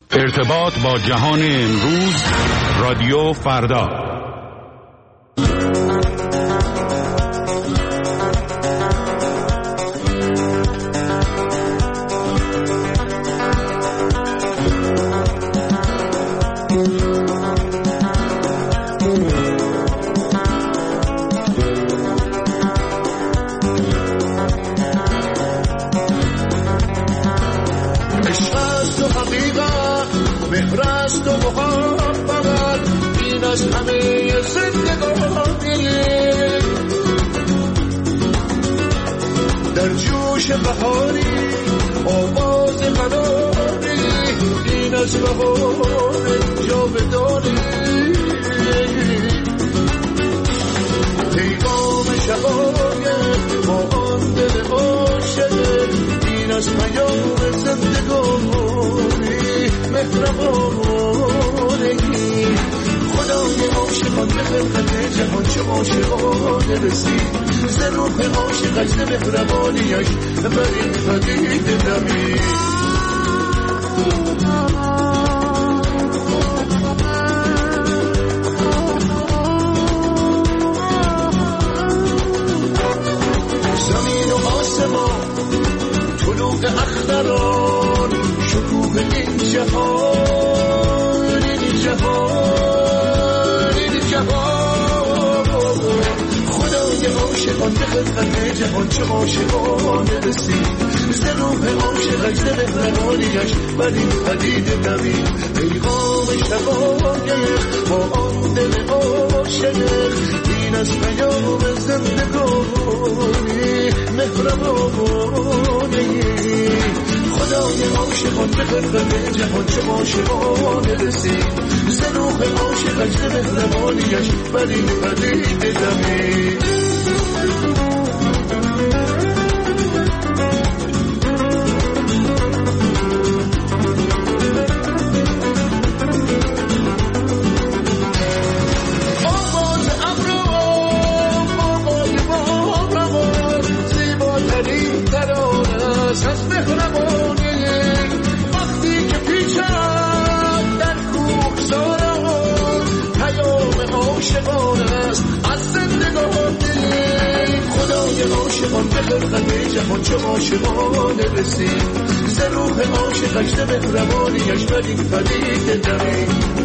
ارتباط با جهان امروز، رادیو فردا. در جوش بهاری آواز قراری، این از بهار جاودانی، پیغام شقایق با آن دل عاشق، این از پیام زندگانی مهربانی. خدای عاشقان به خلقت جهان چه عاشقانه رسید، ز روح عاشقش ز مهربانیش بر این پدیده دمید. زمین و آسمان، طلوع اختران، شکوه این جهان، این جهان، این جهان. خدای عاشقان به خلقت جهان چه عاشقانه رسید، ز روح عاشقش ز مهربانیش بر این پدیده دمید. پیغام شقایق با آن دل عاشق، این از پیام زندگانی مهربانی. خدای عاشقان به خلقت جهان چه عاشقانه رسید، ز روح عاشقش ز مهربانیش بر این پدیده دمید. عاشقان به خلقت جهان چه عاشقانه رسید، ز روح عاشقش ز مهربانیش بر این پدیده دمید.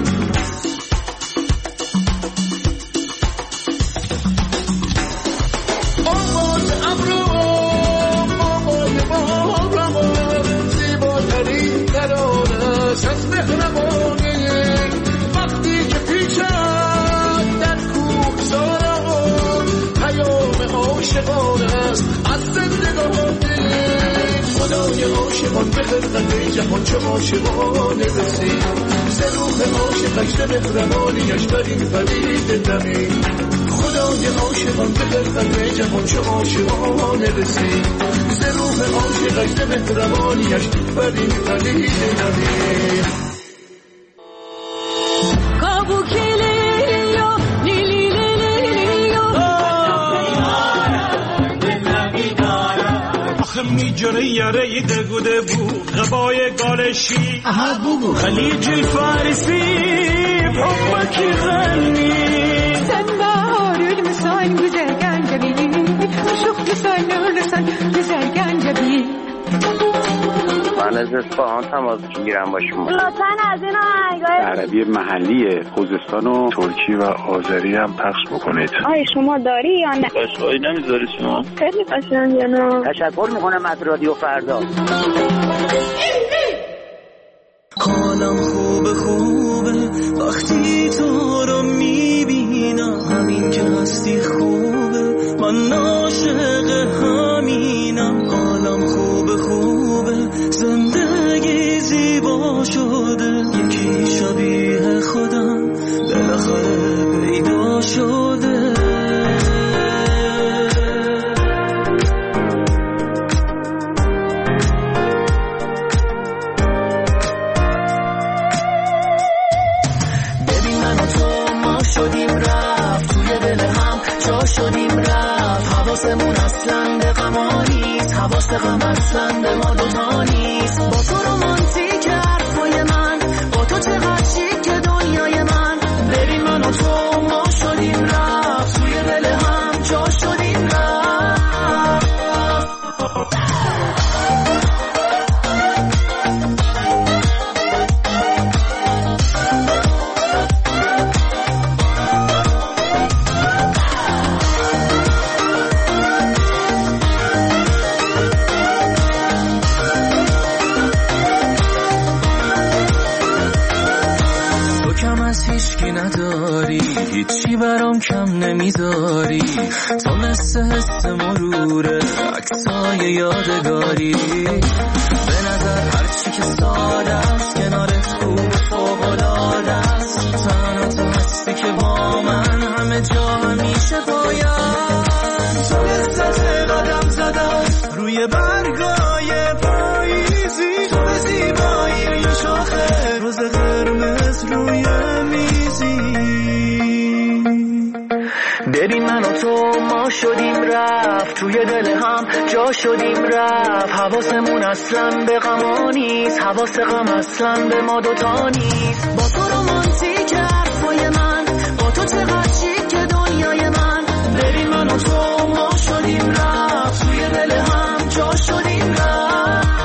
آواز ابرو آوای بارمان، زیباترین ترانه است از مهربانی. وقتی که پیچد در کوهساران، پیام عاشقان است از زندگانی. خدای عاشقان به خلقت جهان چه عاشقانه رسید، ز روح عاشقش ز مهربانیش بر این پدیده دمید. خدای عاشقان به خلقت جهان چه عاشقانه رسید، ز روح عاشقش ز مهربانیش بر این پدیده دمید. میجره یاره دگوده بود غبای گالشی خلیج الفارسی بحبك غني سنبار المسان güzel gencebi شوخ لسان لسان güzel gencebi. من از اصفهان تماس میگیرم با شما. لطفاً از این آهنگای عربی محلی خوزستان و ترکی و آذری هم پخش بکنید. آیا شما داری یا نه؟ قشقایی نمیذاری شما؟ خیلی قشنگه نه؟ تشکر میکنم از رادیو فردا. حالم خوبه وقتی تو رو میبینم، همین که هستی خوبه، من عاشق همینم. حالم خوبه زندگی زیبا شده، یکی شبیه خودم بالاخره پیدا شده. شدیم رفت توی دل هم جا شدیم رفت، حواسمون اصلا به غما نیست، حواس غم اصلا به ما دوتا نیست. با تو رومانتیک حرفای من هیچی نداری، هیچی برام کم نمیذاری، تو مثل حس مروره عکسای یادگاری. به نظر هرچی که ساده است کنارت خوب فوق‌العاده است، تنها تو هستی که با من همه جا همیشه باید. تو لذت قدم زدن روی برگای پاییزی، تو به زیبایی یه شاخه روز قرمز روی میزی. ببین من و تو ما شدیم رفت، توی دل هم جا شدیم رفت. حواسمون اصلا به غم نیست، حواس غم اصلا به ما دوتا نیست. با تو رومانتیک حرفای من، با تو چقدر چیک که دنیای من. ببین من و تو ما شدیم رفت، توی دل هم جا شدیم رفت.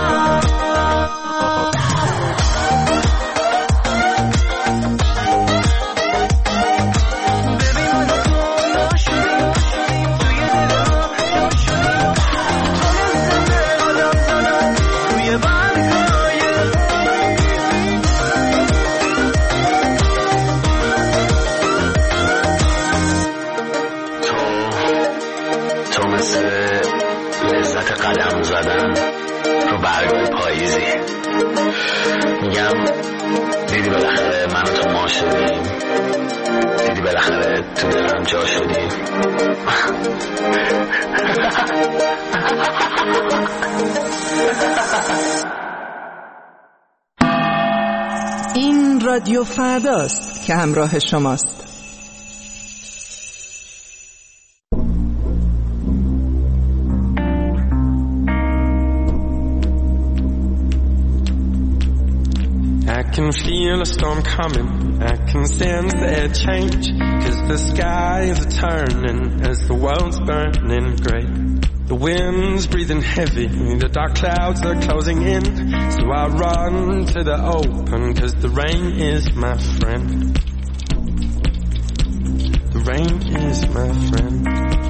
میگم دیدی بالاخره من و تو ما شدیم، دیدی بالاخره تو دلم جا شدیم. این رادیو فرداست که همراه شماست. I can feel a storm coming, I can sense the air change, 'cause the sky is turning as the world's burning grey. The wind's breathing heavy, the dark clouds are closing in, so I run to the open, 'cause the rain is my friend. The rain is my friend.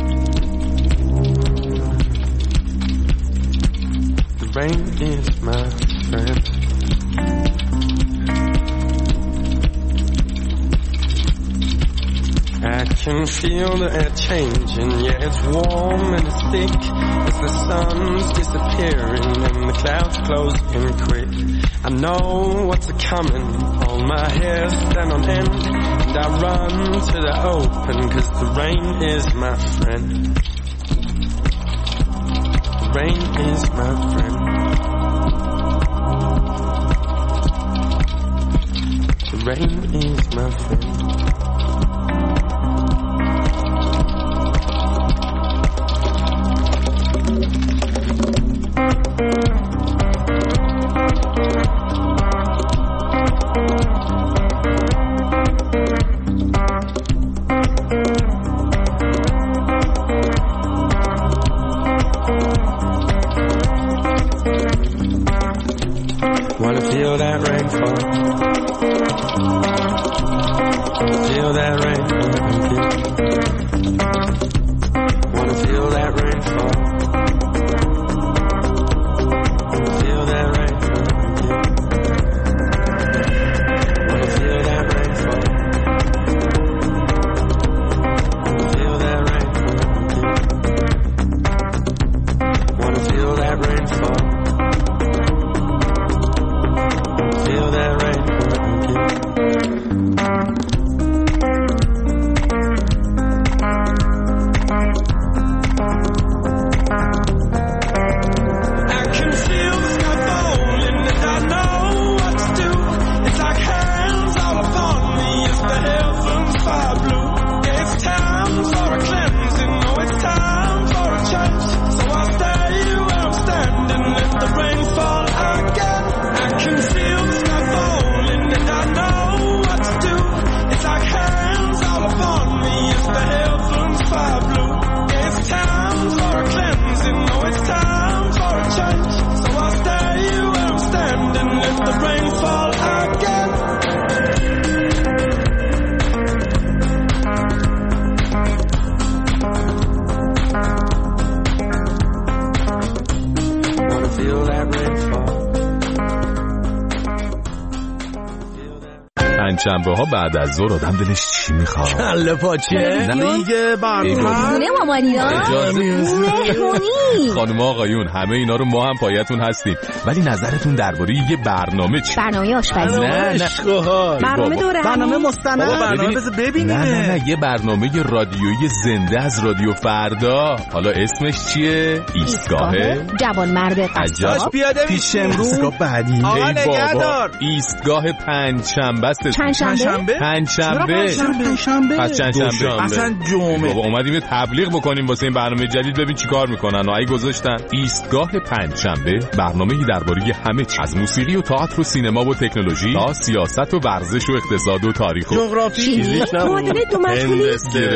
The rain is my friend. I can feel the air changing, yeah, it's warm and it's thick, as the sun's disappearing and the clouds closing quick. I know what's a-coming, all my hair stand on end, and I run to the open, 'cause the rain is my friend. The rain is my friend. The rain is my friend. Wanna feel that rain fall? Feel that rain fall? Wanna feel that rain fall? Feel that rain fall? Wanna feel that rain fall? Feel that rain fall? Wanna feel that rain fall? Feel that rain. I can feel the sky fall. پنجشنبه ها بعد از ظهر آدم دلش چی میخواد؟ کله پاچه دیگه خونه مامانی‌ها مهمونی. خانم آقایون همه اینا رو ما هم پایتون هستیم، ولی نظرتون درباره یه برنامه چی؟ برنامه آشپزی. نه برنامه دوره، برنامه مستند، برنامه ببینیم. نه یه برنامه رادیویی زنده از رادیو فردا. حالا اسمش چیه؟ ایستگاه جوانمرد قصاب. پیاده پیش امروز بعدی. آقا نگهدار. ایستگاه پنجشنبه است. پنجشنبه؟ پس چندشنبه؟ اصلا جمعه. بابا اومدیم یه تبلیغ بکنیم واسه این برنامه جدید، ببین چیکار میکنن. ای گذاشتن ایستگاه پنجشنبه، برنامه‌ای درباره همه چیز، از موسیقی و تئاتر و سینما و تکنولوژی تا سیاست و ورزش و اقتصاد و تاریخ و جغرافی. معادله دو مسئولی.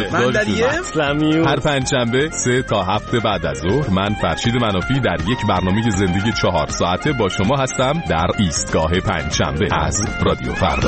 هر پنجشنبه 3 تا 7 بعد از ظهر من فرشید منافی در یک برنامه زندگی 4 ساعته با شما هستم در ایستگاه پنجشنبه از رادیو فردا.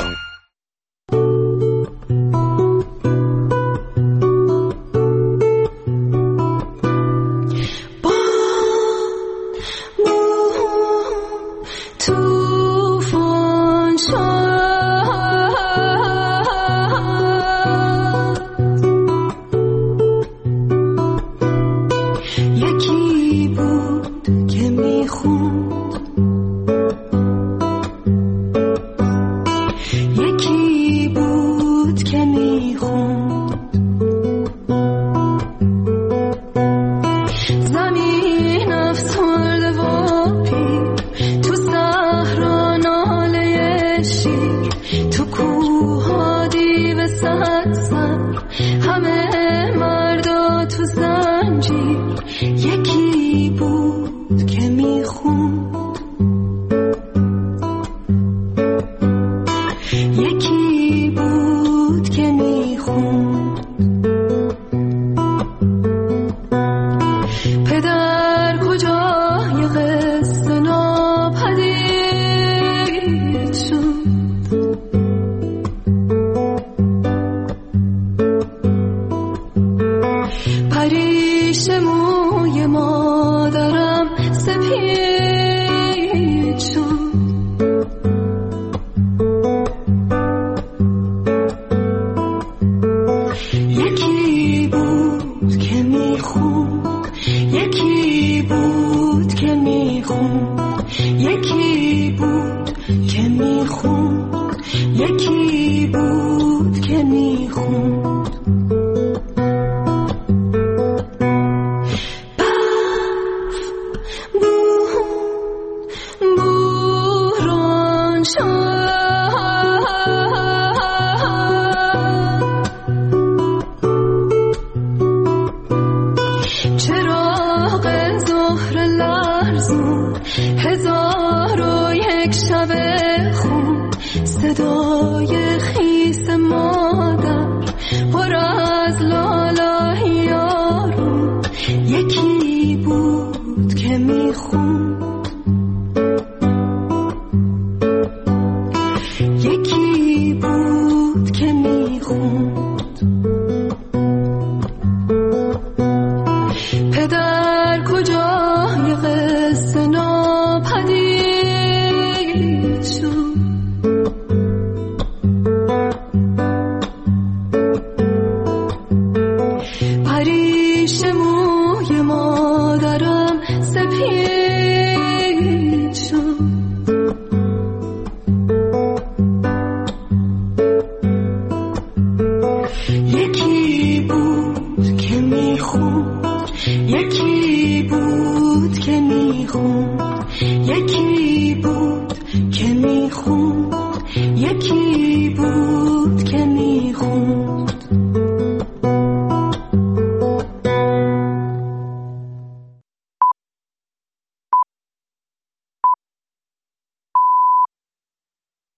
صدا